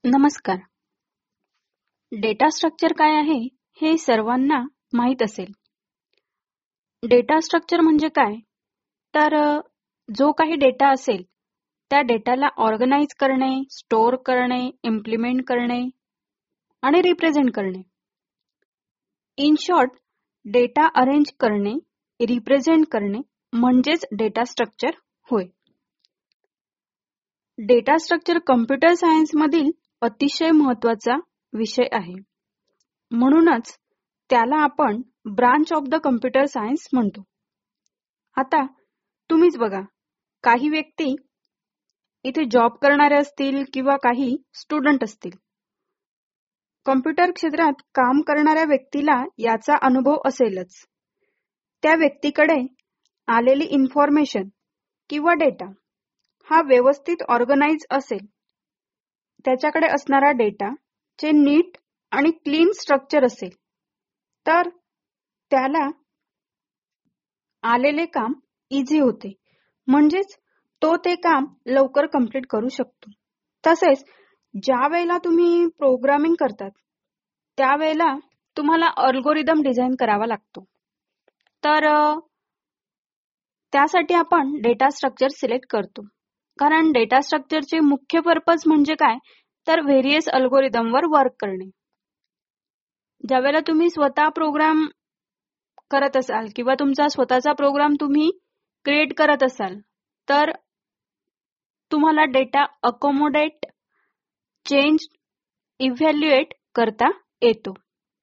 नमस्कार. Data structure काय आहे हे सर्वांना माहीत असेल. डेटा स्ट्रक्चर म्हणजे काय? तर जो काही डेटा असेल त्या डेटाला ऑर्गनाइज करणे, स्टोअर करणे, इम्प्लिमेंट करणे आणि रिप्रेझेंट करणे. इन शॉर्ट, डेटा अरेंज करणे, रिप्रेझेंट करणे म्हणजेच डेटा स्ट्रक्चर होय. डेटा स्ट्रक्चर कम्प्युटर सायन्स मधील अतिशय महत्वाचा विषय आहे. म्हणूनच त्याला आपण branch of the computer science म्हणतो. आता तुम्हीच बघा, काही व्यक्ती इथे जॉब करणारे असतील किंवा काही स्टुडंट असतील. कम्प्युटर क्षेत्रात काम करणाऱ्या व्यक्तीला याचा अनुभव असेलच. त्या व्यक्तीकडे आलेली इन्फॉर्मेशन किंवा डेटा हा व्यवस्थित ऑर्गनाइज असेल. त्याच्याकडे असणारा डेटा चे नीट आणि क्लीन स्ट्रक्चर असेल तर त्याला आलेले काम इझी होते, म्हणजेच तो ते काम लवकर कंप्लीट करू शकतो. तसेच ज्या वेळेला तुम्ही प्रोग्रामिंग करतात त्यावेळेला तुम्हाला अल्गोरिदम डिझाईन करावा लागतो. तर त्यासाठी आपण डेटा स्ट्रक्चर सिलेक्ट करतो. कारण डेटा स्ट्रक्चरचे मुख्य पर्पज म्हणजे काय, तर व्हेरियस अल्गोरिदमवर वर्क करणे. ज्यावेळेला तुम्ही स्वतः प्रोग्राम करत असाल किंवा तुमचा स्वतःचा प्रोग्राम तुम्ही क्रिएट करत असाल तर तुम्हाला डेटा अकोमोडेट, चेंज, इव्हॅल्युएट करता येतो.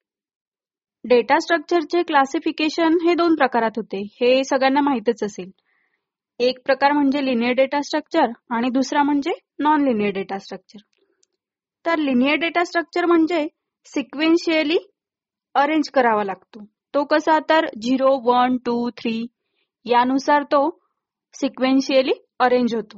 डेटा स्ट्रक्चरचे क्लासिफिकेशन हे 2 प्रकारात होते, हे सगळ्यांना माहीतच असेल. एक प्रकार म्हणजे लिनियर डेटा स्ट्रक्चर आणि दुसरा म्हणजे नॉन लिनियर डेटा स्ट्रक्चर. तर लिनियर डेटा स्ट्रक्चर म्हणजे सिक्वेन्शियली अरेंज करावा लागतो. तो कसा, तर 0, 1, 2, 3 यानुसार तो सिक्वेन्शियली अरेंज होतो.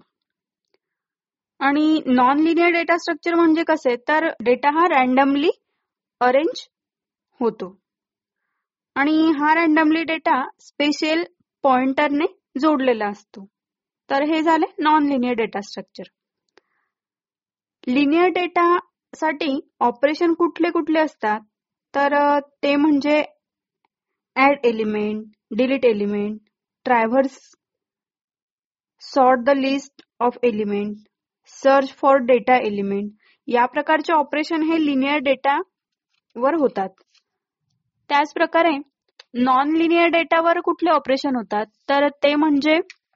आणि नॉन लिनियर डेटा स्ट्रक्चर म्हणजे कसे, तर डेटा हा रॅन्डमली अरेंज होतो आणि हा रॅन्डमली डेटा स्पेशल पॉइंटरने जोडलेला असतो. तर हे झाले non linear data structure. Linear data साठी ऑपरेशन कुठले कुठले असतात, तर ते म्हणजे add element, delete element, traverse, sort the list of element, search for data element. या प्रकारचे ऑपरेशन हे लिनियर डेटा वर होतात. त्याच प्रकारे नॉन लिनियर डेटावर कुठले ऑपरेशन होतात, तर ते म्हणजे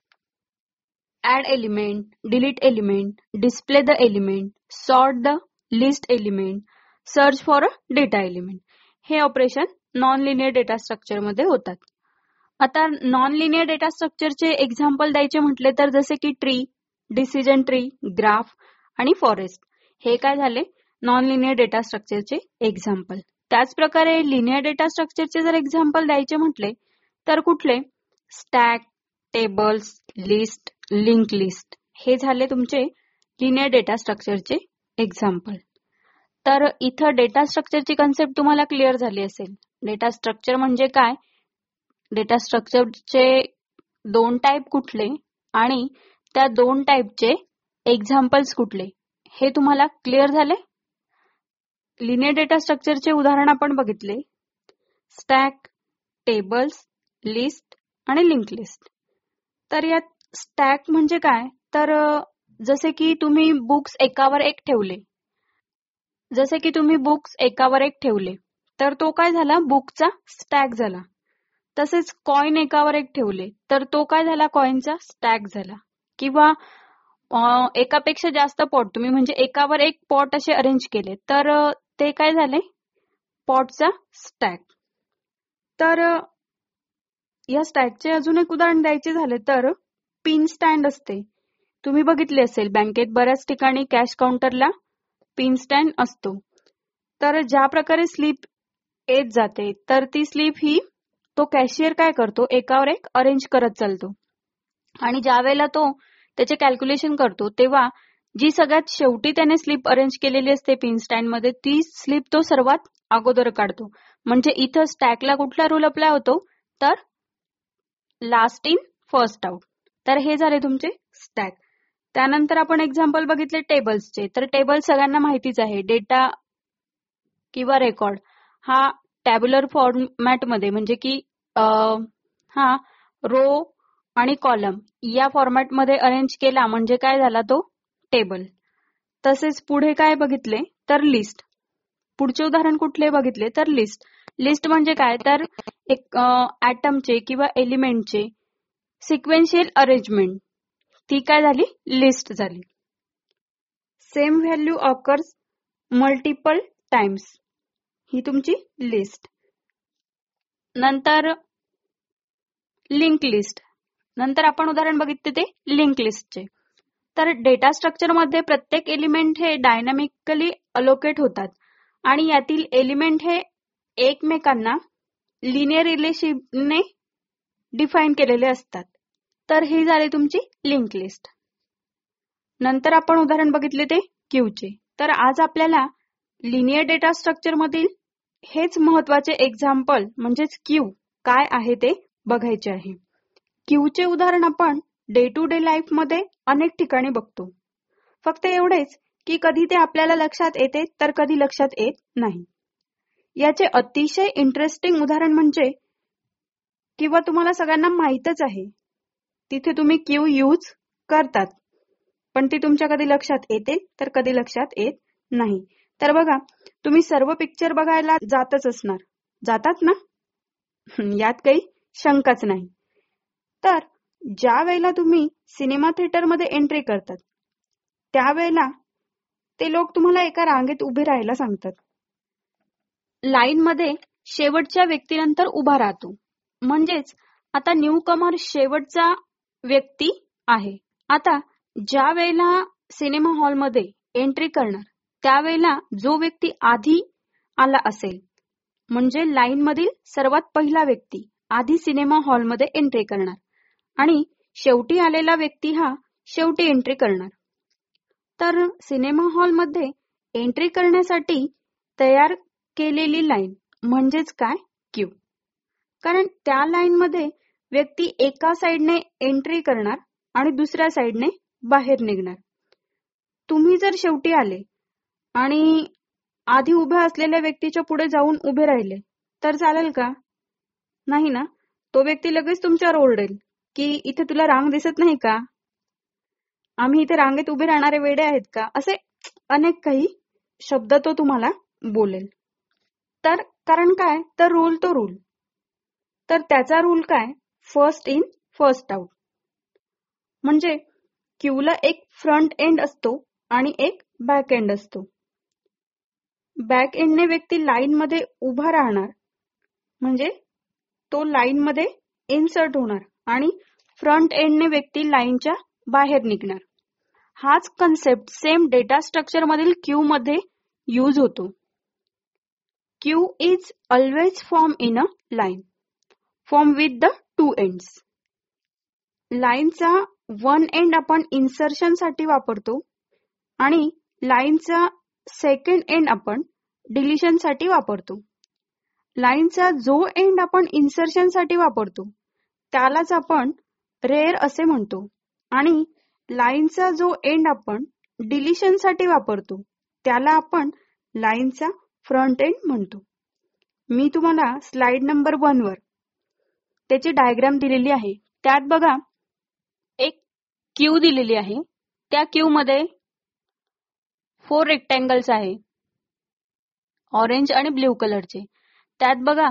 add element, delete element, display the element, sort the list element, search for a data element. हे operation non linear data structure मध्ये होतात. आता नॉन लिनियर डेटा स्ट्रक्चरचे एक्झाम्पल द्यायचे म्हटले तर जसे की ट्री, डिसिजन ट्री, ग्राफ आणि फॉरेस्ट हे काय झाले नॉन लिनियर डेटा स्ट्रक्चरचे एक्झाम्पल. त्याच प्रकारे लिनियर डेटा स्ट्रक्चरचे जर एक्झाम्पल द्यायचे म्हटले तर कुठले, stack, tables, list, link list हे झाले तुमचे लिनियर डेटा स्ट्रक्चरचे एक्झाम्पल. तर इथं डेटा स्ट्रक्चरची कन्सेप्ट तुम्हाला क्लिअर झाली असेल. डेटा स्ट्रक्चर म्हणजे काय, डेटा स्ट्रक्चरचे 2 टाईप कुठले आणि त्या 2 टाईपचे एक्झाम्पल्स कुठले हे तुम्हाला क्लिअर झाले. लिनियर डेटा स्ट्रक्चरचे उदाहरण आपण बघितले, स्टॅक, टेबल्स, लिस्ट आणि लिंक लिस्ट. तर यात स्टॅक म्हणजे काय, तर जसे की तुम्ही बुक्स एकावर एक ठेवले तर तो काय झाला, बुकचा स्टॅक झाला. तसेच कॉइन एकावर एक ठेवले तर तो काय झाला, कॉइनचा स्टॅक झाला. किंवा एकापेक्षा जास्त पॉट तुम्ही म्हणजे एकावर एक पॉट असे अरेंज केले तर ते काय झाले, पॉटचा स्टॅक. तर या स्टॅकचे अजून एक उदाहरण द्यायचे झाले तर पिन स्टँड असते. तुम्ही बघितले असेल बँकेत बऱ्याच ठिकाणी कॅश काउंटरला पिन स्टँड असतो. तर ज्या प्रकारे स्लिप येत जाते तर ती स्लिप ही तो कॅशियर काय करतो, एकावर एक अरेंज करत चालतो आणि ज्या वेळेला तो त्याचे कॅल्क्युलेशन करतो तेव्हा जी सगळ्यात शेवटी त्याने स्लिप अरेंज केलेली असते पिन स्टँड मध्ये ती स्लिप तो सर्वात अगोदर काढतो. म्हणजे इथं स्टॅकला कुठला रूल अप्लाय होतो, तर लास्ट इन फर्स्ट आउट. तर हे झाले तुमचे स्टॅक. त्यानंतर आपण एक्झाम्पल बघितले टेबल्सचे. तर टेबल सगळ्यांना माहितीच आहे. डेटा किंवा रेकॉर्ड हा टॅब्युलर फॉर्मॅटमध्ये म्हणजे की हा रो आणि कॉलम या फॉर्मॅटमध्ये अरेंज केला म्हणजे काय झाला तो टेबल. तसेच पुढे काय बघितले तर लिस्ट. पुढचे उदाहरण कुठले बघितले तर लिस्ट. लिस्ट म्हणजे काय तर एक ऍटमचे किंवा एलिमेंटचे सिक्वेन्शियल अरेंजमेंट, ती काय झाली लिस्ट झाली. Same value occurs multiple times, ही तुमची लिस्ट. नंतर लिंक लिस्ट. नंतर आपण उदाहरण बघितले ते लिंक लिस्टचे. तर डेटा स्ट्रक्चर मध्ये प्रत्येक एलिमेंट हे डायनामिकली अलोकेट होतात आणि यातील एलिमेंट हे एकमेकांना लिनियर रिलेशनने डिफाईन केलेले असतात. तर ही झाली तुमची लिंक लिस्ट. नंतर आपण उदाहरण बघितले ते क्यूचे. तर आज आपल्याला लिनियर डेटा स्ट्रक्चर मधील हेच महत्वाचे एक्झाम्पल म्हणजेच क्यू काय आहे ते बघायचे आहे. क्यूचे उदाहरण आपण डे टू डे लाईफ मध्ये अनेक ठिकाणी बघतो. फक्त एवढेच की कधी ते आपल्याला लक्षात येते तर कधी लक्षात येत नाही. याचे अतिशय इंटरेस्टिंग उदाहरण म्हणजे किंवा तुम्हाला सगळ्यांना माहीतच आहे, तिथे तुम्ही क्यू यूज करतात पण ती तुमच्या कधी लक्षात येते तर कधी लक्षात येत नाही. तर बघा, तुम्ही सर्व पिक्चर बघायला जातच असणार, जातात ना? यात काही शंकाच नाही. तर ज्या वेळेला तुम्ही सिनेमा थिएटरमध्ये एंट्री करतात त्यावेळेला ते लोक तुम्हाला एका रांगेत उभे राहायला सांगतात. लाईन मध्ये शेवटच्या व्यक्तीनंतर उभा राहतो. म्हणजेच आता न्यू कमर शेवटचा व्यक्ती आहे. आता ज्या वेळेला सिनेमा हॉलमध्ये एंट्री करणार त्यावेळेला जो व्यक्ती आधी आला असेल म्हणजे लाईन मधील सर्वात पहिला व्यक्ती आधी सिनेमा हॉलमध्ये एंट्री करणार आणि शेवटी आलेला व्यक्ती हा शेवटी एंट्री करणार. तर सिनेमा हॉलमध्ये एंट्री करण्यासाठी तयार केलेली लाईन म्हणजेच काय क्यू. कारण त्या लाईन मध्ये व्यक्ती एका साइडने एंट्री करणार आणि दुसऱ्या साइडने बाहेर निघणार. तुम्ही जर शेवटी आले आणि आधी उभ्या असलेल्या व्यक्तीच्या पुढे जाऊन उभे राहिले तर चालेल का? नाही ना. तो व्यक्ती लगेच तुमच्यावर ओरडेल की इथे तुला रांग दिसत नाही का? आम्ही इथे रांगेत उभे राहणारे वेडे आहेत का? असे अनेक काही शब्द तो तुम्हाला बोलेल. तर कारण काय तर रूल तो रूल. तर त्याचा रूल काय? First in first out. म्हणजे क्यूला एक फ्रंट एंड असतो आणि एक बॅक एंड असतो. बॅक एंडने व्यक्ती लाईन मध्ये उभा राहणार म्हणजे तो लाईन मध्ये इन्सर्ट होणार आणि फ्रंट एंडने व्यक्ती लाईनच्या बाहेर निघणार. हाच कन्सेप्ट सेम डेटा स्ट्रक्चर मधील क्यू मध्ये यूज होतो. Queue is always form in a line, form with the two ends. लाईनचा वन एंड आपण इन्सर्शन साठी वापरतो आणि लाईनचा सेकंड एंड आपण डिलिशन साठी वापरतो. लाईनचा जो एंड आपण इन्सर्शन साठी वापरतो त्यालाच आपण रेअर असे म्हणतो आणि लाईनचा जो एंड आपण डिलिशन साठी वापरतो त्याला आपण लाईनचा फ्रंट एंड म्हणतो. मी तुम्हाला स्लाइड नंबर 1 वर त्याची डायग्राम दिलेली आहे. त्यात बघा एक क्यू दिलेली आहे. त्या क्यू मध्ये 4 रेक्टँगल्स आहे, ऑरेंज आणि ब्ल्यू कलरचे. त्यात बघा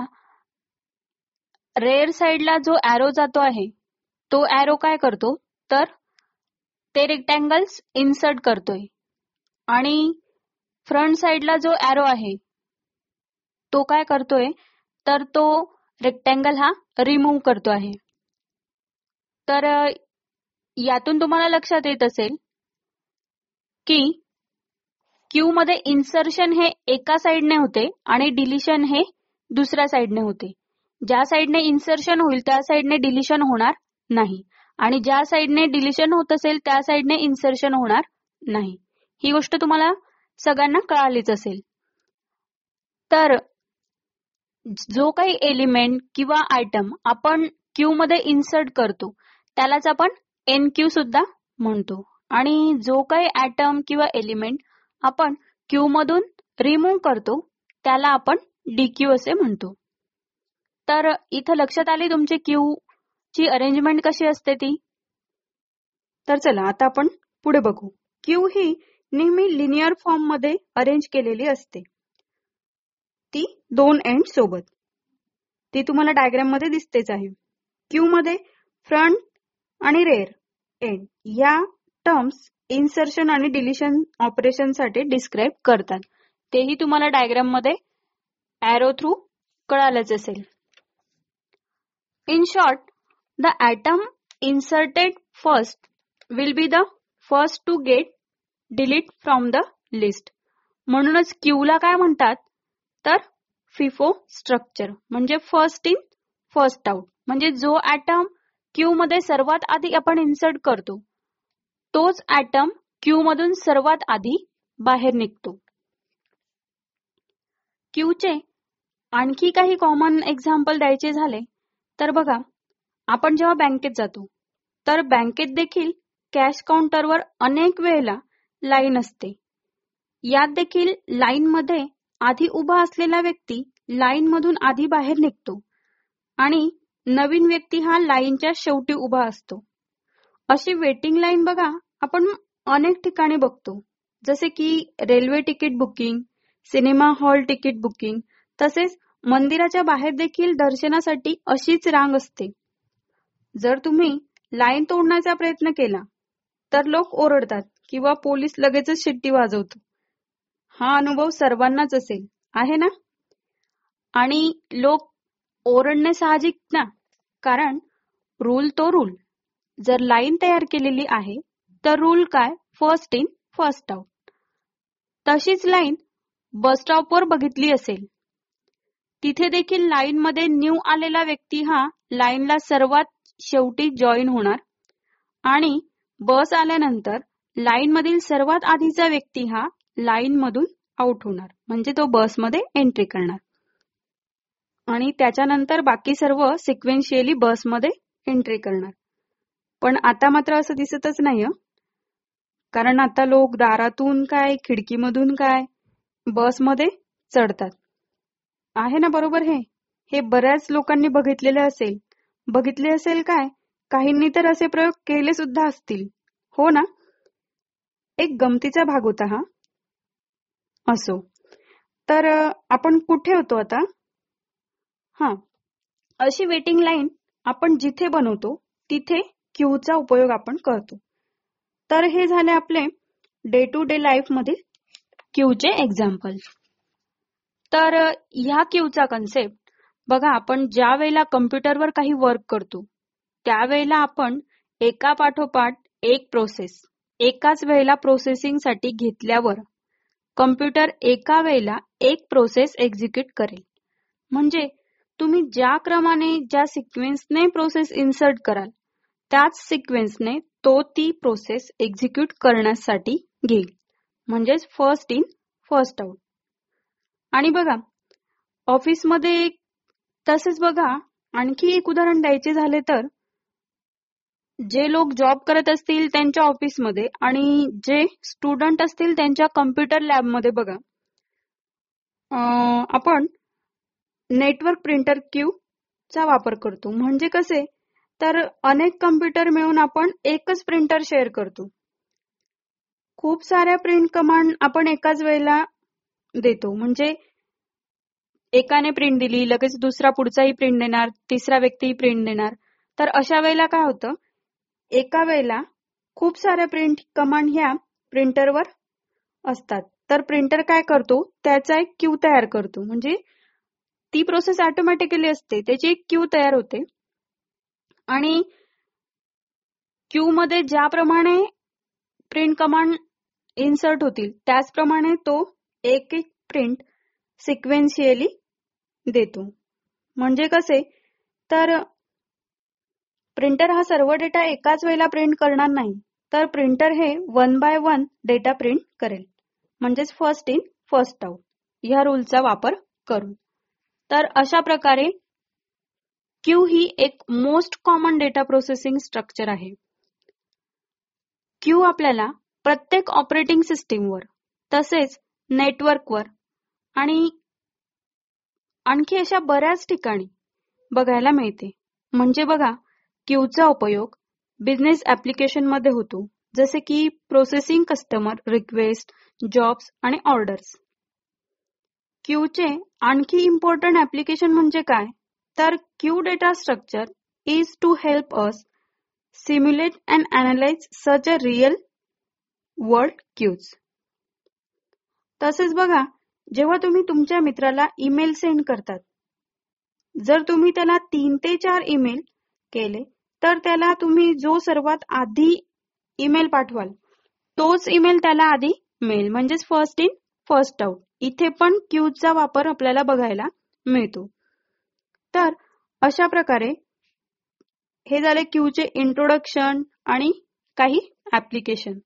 रेअर साइडला जो ॲरो जातो आहे तो ॲरो काय करतो तर ते रेक्टँगल्स इन्सर्ट करतोय आणि फ्रंट साइडला जो ॲरो आहे तो काय करतोय तर तो रेक्टँगल हा रिमूव्ह करतो आहे. तर यातून तुम्हाला लक्षात येत असेल की क्यू मध्ये इन्सर्शन हे एका साइडने होते आणि डिलिशन हे दुसऱ्या साइडने होते. ज्या साइडने इन्सर्शन होईल त्या साइडने डिलिशन होणार नाही आणि ज्या साइडने डिलिशन होत असेल त्या साइडने इन्सर्शन होणार नाही. ही गोष्ट तुम्हाला सगळ्यांना कळालीच असेल. तर जो काही एलिमेंट किंवा आयटम आपण क्यू मध्ये इन्सर्ट करतो त्यालाच आपण एन क्यू सुद्धा म्हणतो. आणि जो काही ॲटम किंवा एलिमेंट आपण क्यू मधून रिमूव्ह करतो त्याला आपण डीक्यू असे म्हणतो. तर इथं लक्षात आली तुमची क्यू ची अरेंजमेंट कशी असते ती. तर चला आता आपण पुढे बघू. क्यू ही नेहमी लिनियर फॉर्म मध्ये अरेंज केलेली असते, ती दोन एंड सोबत. ती तुम्हाला डायग्राम मध्ये दिसतेच आहे. क्यू मध्ये फ्रंट आणि रेअर एंड या टर्म्स इन्सर्शन आणि डिलिशन ऑपरेशन साठी डिस्क्राइब करतात. तेही तुम्हाला डायग्राम मध्ये एरो थ्रू कळालंच असेल. In short, the atom inserted first will be the first to get delete from the list. म्हणूनच क्यू ला काय म्हणतात तर फिफो स्ट्रक्चर, म्हणजे फर्स्ट इन फर्स्ट आउट. म्हणजे जो ॲटम क्यू मध्ये सर्वात आधी आपण इन्सर्ट करतो तोच ॲटम क्यू मधून सर्वात आधी बाहेर निघतो. क्यूचे आणखी काही कॉमन एक्झाम्पल द्यायचे झाले तर बघा, आपण जेव्हा बँकेत जातो तर बँकेत देखील कॅश काउंटरवर अनेक वेळेला लाईन असते. यात देखील लाईन मध्ये आधी उभा असलेला व्यक्ती लाईन मधून आधी बाहेर निघतो आणि नवीन व्यक्ती हा लाईनच्या शेवटी उभा असतो. अशी वेटिंग लाईन बघा आपण अनेक ठिकाणी बघतो, जसे की railway ticket booking, cinema hall ticket booking, तसेच मंदिराच्या बाहेर देखील दर्शनासाठी अशीच रांग असते. जर तुम्ही लाईन तोडण्याचा प्रयत्न केला तर लोक ओरडतात किंवा पोलीस लगेचच शिट्टी वाजवतो. हा अनुभव सर्वांनाच असेल, आहे ना? आणि लोक ओरडणे साहजिक ना, कारण रूल तो रूल. जर लाईन तयार केलेली आहे तर रूल काय, फर्स्ट इन फर्स्ट आउट. तशीच लाईन बस स्टॉपवर बघितली असेल, तिथे देखील लाईन मध्ये न्यू आलेला व्यक्ती हा लाईनला सर्वात शेवटी जॉईन होणार आणि बस आल्यानंतर लाईन मधील सर्वात आधीचा व्यक्ती हा लाईन मधून आउट होणार, म्हणजे तो बसमध्ये एंट्री करणार आणि त्याच्यानंतर बाकी सर्व सिक्वेन्शियली बसमध्ये एंट्री करणार. पण आता मात्र असं दिसतच नाही, कारण आता लोक दारातून काय खिडकीमधून काय बसमध्ये चढतात, आहे ना? बरोबर. हे बऱ्याच लोकांनी बघितले असेल काय, काहींनी तर असे प्रयोग केले सुद्धा असतील, हो ना? एक गमतीचा भाग होता हा. असो, तर आपण कुठे होतो आता? अशी वेटिंग लाईन आपण जिथे बनवतो तिथे क्यूचा उपयोग आपण करतो. तर हे झाले आपले डे टू डे लाईफ मधील क्यूचे एक्झाम्पल. तर ह्या क्यूचा कन्सेप्ट बघा, आपण ज्या वेळेला कम्प्युटरवर काही वर्क करतो त्यावेळेला आपण एका पाठोपाठ एक प्रोसेस एकाच वेळेला प्रोसेसिंग साठी घेतल्यावर कम्प्युटर एका वेळेला एक प्रोसेस एक्झिक्यूट करेल. म्हणजे तुम्ही ज्या क्रमाने ज्या सिक्वेन्सने प्रोसेस इन्सर्ट कराल त्याच सिक्वेन्सने तो ती प्रोसेस एक्झिक्यूट करण्यासाठी घेईल, म्हणजेच फर्स्ट इन फर्स्ट आउट. आणि बघा ऑफिसमध्ये तसेच बघा, आणखी एक उदाहरण द्यायचे झाले तर जे लोक जॉब करत असतील त्यांच्या ऑफिसमध्ये आणि जे स्टुडंट असतील त्यांच्या कम्प्युटर लॅबमध्ये बघा, आपण नेटवर्क प्रिंटर क्यू चा वापर करतो. म्हणजे कसे तर अनेक कम्प्युटर मिळून आपण एकच प्रिंटर शेअर करतो. खूप साऱ्या प्रिंट कमांड आपण एकाच वेळेला देतो, म्हणजे एकाने प्रिंट दिली लगेच दुसरा पुढचाही प्रिंट देणार, तिसरा व्यक्तीही प्रिंट देणार. तर अशा वेळेला काय होतं, एका वेळेला खूप साऱ्या प्रिंट कमांड ह्या प्रिंटरवर असतात. तर प्रिंटर काय करतो, त्याचा एक क्यू तयार करतो, म्हणजे ती प्रोसेस ऑटोमॅटिकली असते, त्याची एक क्यू तयार होते आणि क्यू मध्ये ज्याप्रमाणे प्रिंट कमांड इन्सर्ट होतील त्याचप्रमाणे तो एक एक प्रिंट सिक्वेन्शियली देतो. म्हणजे कसे तर प्रिंटर हा सर्व डेटा एकाच वेळेला प्रिंट करणार नाही, तर प्रिंटर हे 1 बाय 1 डेटा प्रिंट करेल, म्हणजेच फर्स्ट इन फर्स्ट आउट ह्या रूलचा वापर करून. तर अशा प्रकारे क्यू ही एक most common data processing structure आहे. क्यू आपल्याला प्रत्येक ऑपरेटिंग सिस्टीमवर तसेच नेटवर्कवर आणि आणखी अशा बऱ्याच ठिकाणी बघायला मिळते. म्हणजे बघा, क्यूचा उपयोग बिझनेस ऍप्लिकेशन मध्ये होतो, जसे की प्रोसेसिंग कस्टमर रिक्वेस्ट, जॉब्स आणि ऑर्डर्स. क्यूचे आणखी इम्पॉर्टंट ऍप्लिकेशन म्हणजे काय, तर queue data structure is to help us simulate and analyse such a real world queues. तसेच बघा, जेव्हा तुम्ही तुमच्या मित्राला ईमेल सेंड करतात, जर तुम्ही त्याला 3 ते 4 ईमेल केले तर त्याला तुम्ही जो सर्वात आधी ईमेल पाठवाल तोच ईमेल त्याला आधी मिळेल, म्हणजेच फर्स्ट इन फर्स्ट आउट. इथे पण क्यूचा वापर आपल्याला बघायला मिळतो. तर अशा प्रकारे हे झाले क्यूचे इंट्रोडक्शन आणि काही ऍप्लिकेशन.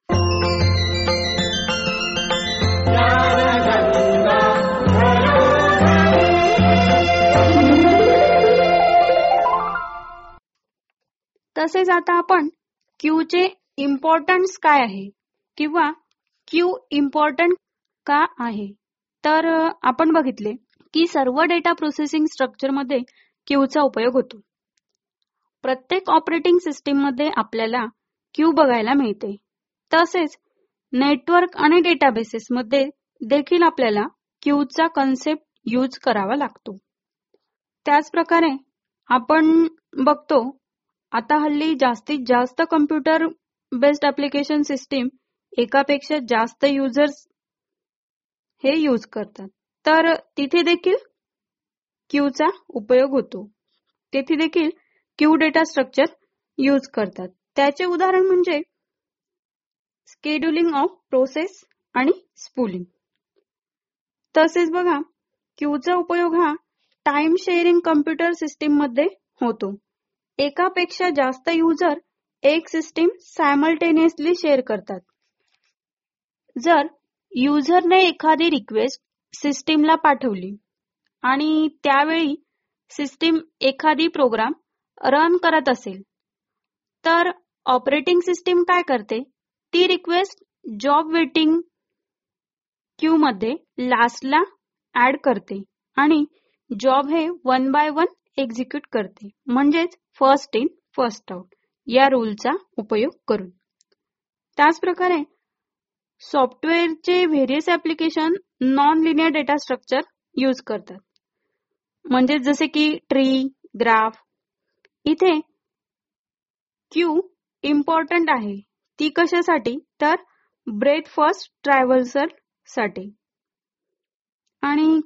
तसेच आता आपण क्यूचे इम्पॉर्टन्स काय आहे किंवा क्यू इम्पॉर्टंट का आहे, तर आपण बघितले की सर्व डेटा प्रोसेसिंग स्ट्रक्चरमध्ये क्यूचा उपयोग होतो. प्रत्येक ऑपरेटिंग सिस्टीम मध्ये आपल्याला क्यू बघायला मिळते. तसेच नेटवर्क आणि डेटाबेसेस मध्ये देखील आपल्याला क्यूचा कन्सेप्ट यूज करावा लागतो. त्याच प्रकारे आपण बघतो आता हल्ली जास्तीत जास्त कम्प्युटर बेस्ड ऍप्लिकेशन सिस्टीम एकापेक्षा जास्त युजर्स हे यूज करतात. तर तिथे देखील क्यूचा उपयोग होतो. तिथे देखील क्यू डेटा स्ट्रक्चर यूज करतात. त्याचे उदाहरण म्हणजे शेड्यूलिंग ऑफ प्रोसेस आणि स्पूलिंग. तसेच बघा, क्यूचा उपयोग हा टाइम शेअरिंग कम्प्युटर सिस्टीम मध्ये होतो. एकापेक्षा जास्त युजर एक सिस्टीम सायमल्टेनियसली शेअर करतात. जर युजरने एखादी रिक्वेस्ट सिस्टीमला पाठवली आणि त्यावेळी सिस्टीम एखादी प्रोग्राम रन करत असेल तर ऑपरेटिंग सिस्टीम काय करते, ती रिक्वेस्ट जॉब वेटिंग क्यू मध्ये लास्टला ऍड करते आणि जॉब हे 1 बाय 1 एक्झिक्यूट करते, म्हणजेच फर्स्ट इन फर्स्ट आउट या रूलचा उपयोग करून. त्याच प्रकारे सॉफ्टवेअरचे various application non linear data structure use करतात, म्हणजे जसे की ट्री, ग्राफ. इथे क्यू इम्पॉर्टंट आहे. ती कशासाठी, तर ब्रेथ फर्स्ट ट्रॅव्हल्सल साठी. आणि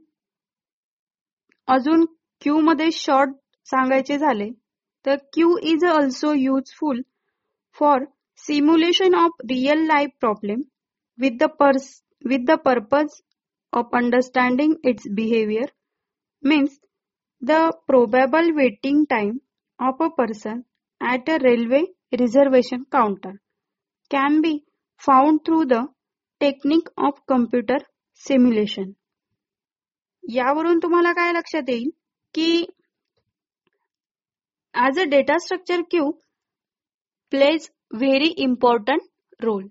अजून क्यू मध्ये शॉर्ट सांगायचे झाले तर queue is also useful for simulation of real life problem with the purpose of understanding its behavior, means the probable waiting time of a person at a railway reservation counter can be found through the technique of computer simulation. यावरून तुम्हाला काय लक्षात येईल की as a data structure queue plays very important role.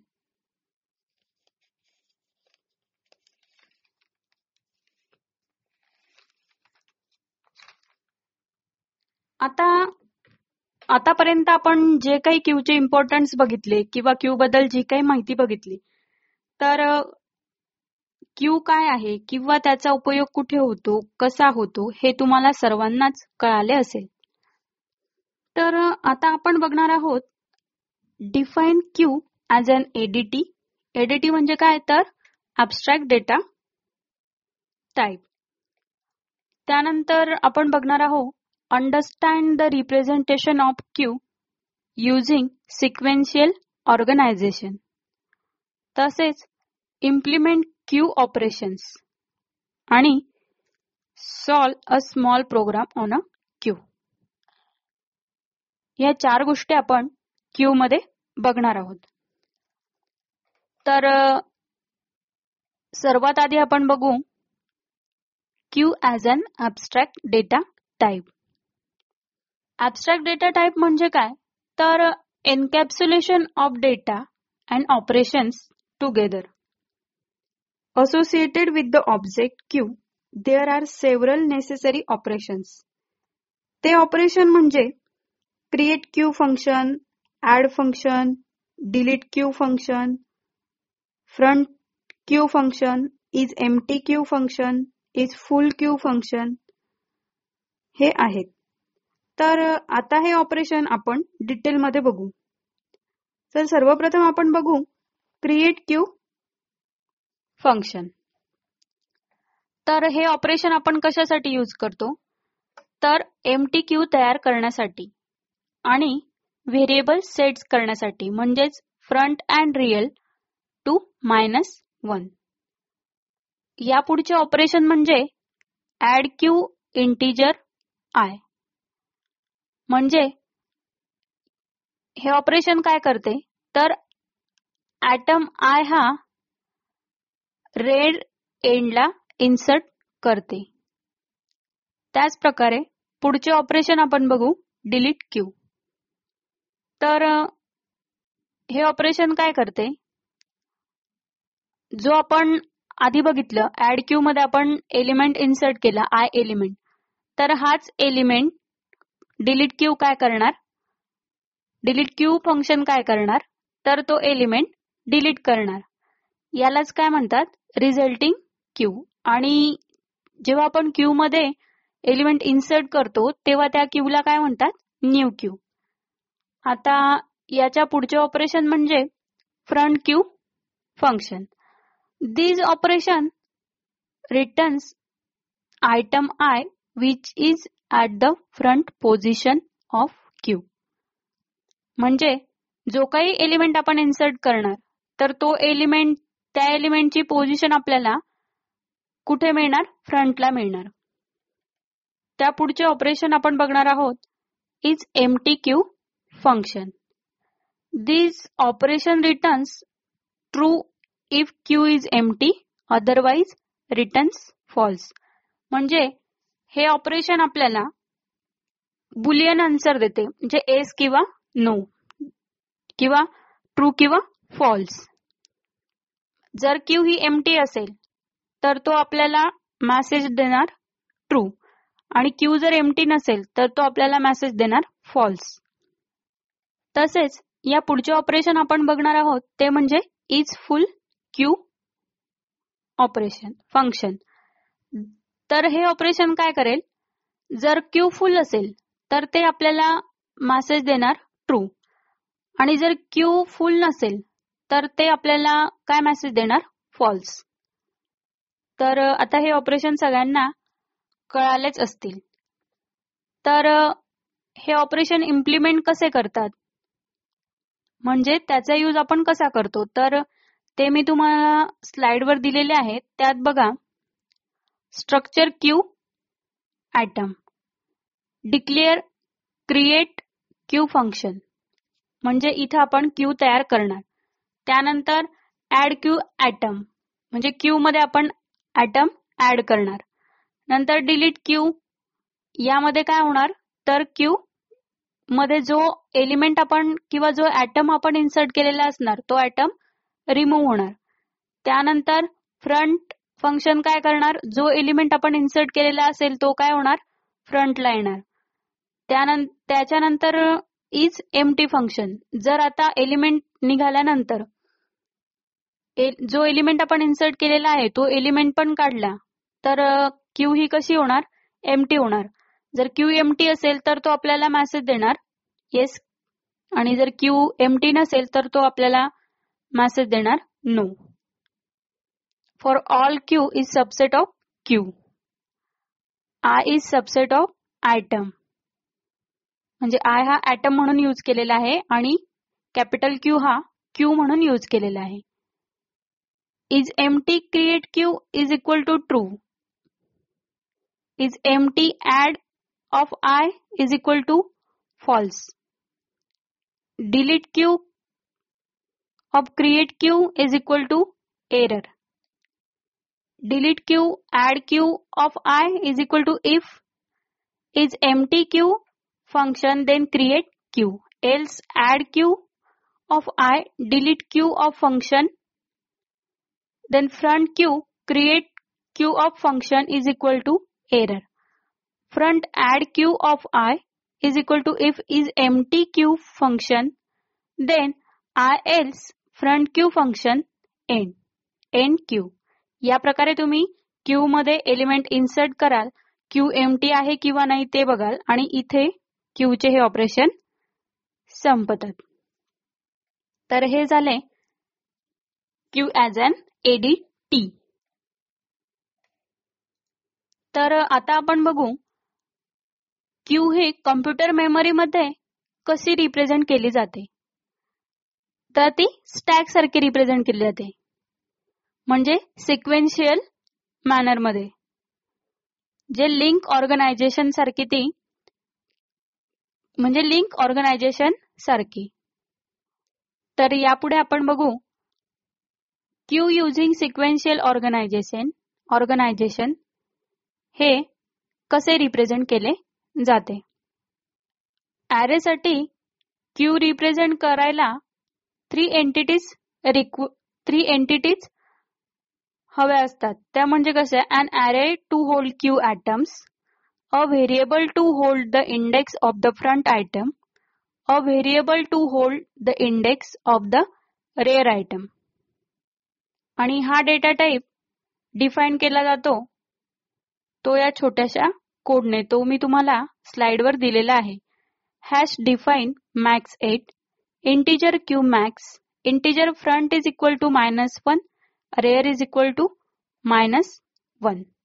आतापर्यंत आपण जे काही क्यूचे इम्पॉर्टन्स बघितले किंवा क्यू बद्दल जी काही माहिती बघितली, तर क्यू काय आहे किंवा त्याचा उपयोग कुठे होतो, कसा होतो, हे तुम्हाला सर्वांनाच कळाले असेल. तर आता आपण बघणार आहोत define queue as an ADT. ADT म्हणजे काय, तर ॲब्स्ट्रॅक्ट डेटा टाईप. त्यानंतर आपण बघणार आहोत understand the representation of queue using sequential organization. तसेच implement queue operations आणि solve a small program on a queue. या 4 गोष्टी आपण क्यू मध्ये बघणार आहोत. तर सर्वात आधी आपण बघू queue as an abstract data type. Abstract data type म्हणजे काय, तर encapsulation of data and operations together. Associated with the object Q, there are several necessary operations. ते ऑपरेशन म्हणजे create Q function, add function, delete Q function, front Q function, is empty Q function, is full Q function हे आहेत. तर आता हे operation आपण डिटेलमध्ये बघू. तर सर्वप्रथम आपण बघू क्रिएट क्यू फंक्शन. तर हे ऑपरेशन आपण कशासाठी यूज करतो, तर एम्प्टी क्यू तयार करण्यासाठी आणि व्हेरिएबल सेट्स करण्यासाठी, म्हणजेच फ्रंट अँड रिअल टू -1. यापुढचे ऑपरेशन म्हणजे ऍड क्यू इंटिजर आय. म्हणजे हे ऑपरेशन काय करते, तर ऍटम आय हा रेड एंडला इन्सर्ट करते. त्याच प्रकारे पुढचे ऑपरेशन आपण बघू डिलीट क्यू. तर हे ऑपरेशन काय करते, जो आपण आधी बघितलं ऍड क्यू मध्ये आपण एलिमेंट इन्सर्ट केला आय एलिमेंट, तर हाच एलिमेंट डिलीट क्यू काय करणार, डिलीट क्यू फंक्शन काय करणार, तर तो एलिमेंट डिलीट करणार. यालाच काय म्हणतात, रिझल्टिंग क्यू. आणि जेव्हा आपण क्यू मध्ये एलिमेंट इन्सर्ट करतो तेव्हा त्या क्यूला काय म्हणतात, न्यू क्यू. आता याच्या पुढचे ऑपरेशन म्हणजे front queue function. This operation returns item I which is at the front position of queue. म्हणजे जो काही एलिमेंट आपण इन्सर्ट करणार, तर तो एलिमेंट, त्या एलिमेंटची पोझिशन आपल्याला कुठे मिळणार, फ्रंटला मिळणार. त्या पुढचे ऑपरेशन आपण बघणार आहोत is empty queue function. This operation returns true if queue is empty, otherwise returns false. म्हणजे हे ऑपरेशन आपल्याला बुलियन आन्सर देते, म्हणजे येस किंवा नो, किंवा ट्रू किंवा फॉल्स. जर क्यू ही एम्प्टी असेल तर तो आपल्याला मेसेज देणार ट्रू, आणि क्यू जर एम्प्टी नसेल तर तो आपल्याला मेसेज देणार फॉल्स. तसेच या पुढचे ऑपरेशन आपण बघणार आहोत ते म्हणजे is full queue operation function. तर हे ऑपरेशन काय करेल, जर क्यू फुल असेल तर ते आपल्याला मेसेज देणार ट्रू, आणि जर क्यू फुल नसेल तर ते आपल्याला काय मेसेज देणार, फॉल्स. तर आता हे ऑपरेशन सगळ्यांना कळालेच असतील. तर हे ऑपरेशन इम्प्लिमेंट कसे करतात, म्हणजे त्याचा यूज आपण कसा करतो, तर ते मी तुम्हाला स्लाइडवर दिलेले आहेत. त्यात बघा, structure queue atom, declare create queue function, म्हणजे इथं आपण क्यू तयार करणार. त्यानंतर ऍड क्यू ॲटम, म्हणजे क्यू मध्ये आपण ॲटम ऍड करणार. नंतर डिलीट क्यू, यामध्ये काय होणार, तर क्यू मध्ये जो एलिमेंट आपण किंवा जो ॲटम आपण इन्सर्ट केलेला असणार तो ॲटम रिमूव्ह होणार. त्यानंतर फ्रंट फंक्शन काय करणार, जो एलिमेंट आपण इन्सर्ट केलेला असेल तो काय होणार, फ्रंटला येणार. त्याच्यानंतर इज एम्प्टी फंक्शन, जर आता एलिमेंट निघाल्यानंतर जो एलिमेंट आपण इन्सर्ट केलेला आहे तो एलिमेंट पण काढला तर क्यू ही कशी होणार, एम्प्टी होणार. जर क्यू एम्प्टी असेल तर तो आपल्याला मेसेज देणार येस, आणि जर क्यू एम्प्टी नसेल तर तो आपल्याला मेसेज देणार no. For all queue is subset of queue, I is subset of item, म्हणजे आय हा ॲटम म्हणून यूज केलेला आहे आणि कॅपिटल क्यू हा क्यू म्हणून यूज केलेला आहे. Is empty create queue is equal to true. Is empty add of I is equal to false. Delete queue of create queue is equal to error. Delete queue add queue of I is equal to if. Is empty queue function then create queue, else add queue of I delete queue of function, then front queue create queue of function is equal to error. Front add queue of I is equal to if is empty queue function, then I else front queue function end queue. या प्रकारे तुम्ही queue मध्ये element insert कराल, queue empty आहे किंवा नाही ते बघाल आणि इथे क्यूचे हे ऑपरेशन संपतात. तर हे झाले क्यू ॲज अन एडीटी. तर आता आपण बघू क्यू हे कॉम्प्युटर मेमरी मध्ये कशी रिप्रेझेंट केली जाते. तर ती स्टॅक सारखी रिप्रेझेंट केली जाते, म्हणजे सिक्वेन्शियल मॅनर मध्ये, जे लिंक ऑर्गनायझेशन सारखी ती, म्हणजे लिंक ऑर्गनायझेशन सारखी. तर यापुढे आपण बघू क्यू युजिंग सिक्वेन्शियल ऑर्गनायझेशन हे कसे रिप्रेझेंट केले जाते. ॲरे साठी क्यू रिप्रेझेंट करायला थ्री एंटिटीज हव्या असतात. त्या म्हणजे कसे, an array to hold queue items, a variable to hold the index of the front item, a variable to hold the index of the rear item. आणि हा data type define केला जातो तो या छोट्याशा कोडने, तो मी तुम्हाला स्लाइडवर दिलेला आहे. Hash define max 8, integer q max, integer front is equal to -1, rear is equal to -1.